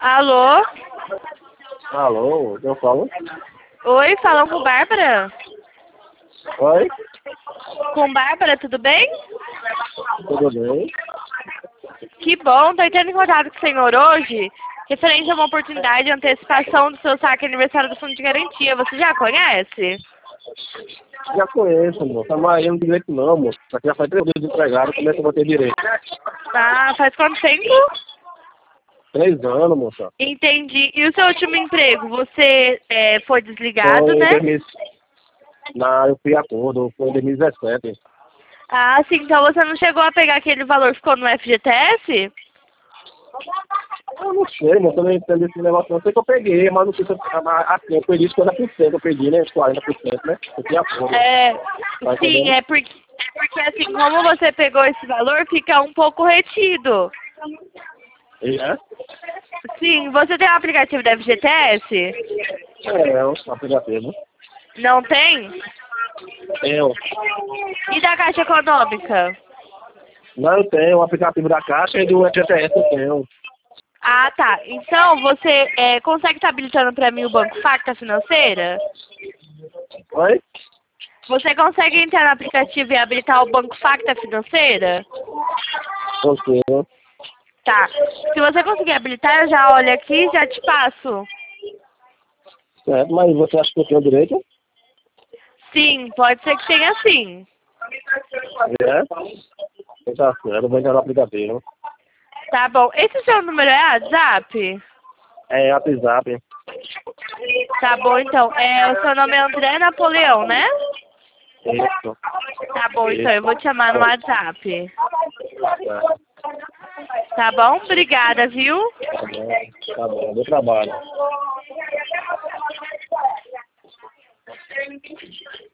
Alô? Alô, eu falo? Oi, falam com Bárbara? Oi, Com Bárbara, tudo bem? tudo bem? Que bom, tô entrando em contato com o senhor hoje, referente a uma oportunidade de antecipação do seu saque aniversário do Fundo de Garantia. Você já conhece? Já conheço, moça, mas eu não direito não, moça. Aqui já faz 3 dias desempregado, como é que eu vou ter direito? Ah, faz quanto tempo? 3 anos, moça. Entendi. E o seu último emprego? Você foi desligado, Foi em né? 2000. Eu fui acordo, foi em 2017. Ah, sim, então você não chegou a pegar aquele valor que ficou no FGTS? Eu não sei, moça, eu não entendo esse negócio não. Eu sei que eu peguei, mas não sei se assim, eu perdi 50%, eu perdi, né, 40%, né? Eu fui acordo. É, Tá sim, entendendo? é porque assim, como você pegou esse valor, fica um pouco retido. E é? Sim, você tem o aplicativo da FGTS? É um aplicativo. Não tem? Tenho. E da Caixa Econômica? Não, eu tenho o aplicativo da Caixa e do FGTS eu tenho. Ah, tá. Então, você consegue estar habilitando para mim o Banco Facta Financeira? Oi? Você consegue entrar no aplicativo e habilitar o Banco Facta Financeira? Consigo. Tá. Se você conseguir habilitar, eu já olho aqui e já te passo. Certo, mas você acha que eu tenho direito? Sim, pode ser que tenha sim. É? Tá certo, eu vou entrar no aplicativo. Tá bom. Esse seu número é WhatsApp? É WhatsApp. Tá bom, então. O seu nome é André Napoleão, né? Isso. Tá bom, então. Eu Isso. vou te chamar no WhatsApp. Certo. Tá bom? Obrigada, viu? Tá bom. Tá bom. Bom trabalho.